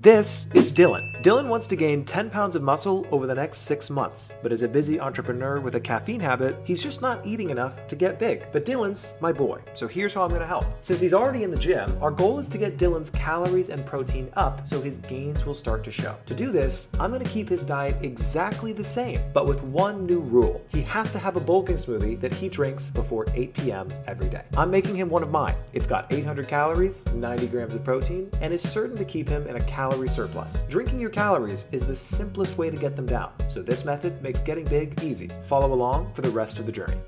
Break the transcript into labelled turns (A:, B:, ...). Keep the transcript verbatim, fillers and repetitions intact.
A: This is Dylan. Dylan wants to gain ten pounds of muscle over the next six months, but as a busy entrepreneur with a caffeine habit, he's just not eating enough to get big. But Dylan's my boy, so here's how I'm gonna help. Since he's already in the gym, our goal is to get Dylan's calories and protein up so his gains will start to show. To do this, I'm gonna keep his diet exactly the same, but with one new rule. He has to have a bulking smoothie that he drinks before eight p.m. every day. I'm making him one of mine. It's got eight hundred calories, ninety grams of protein, and is certain to keep him in a calorie surplus. Drinking your calories is the simplest way to get them down, so this method makes getting big easy. Follow along for the rest of the journey.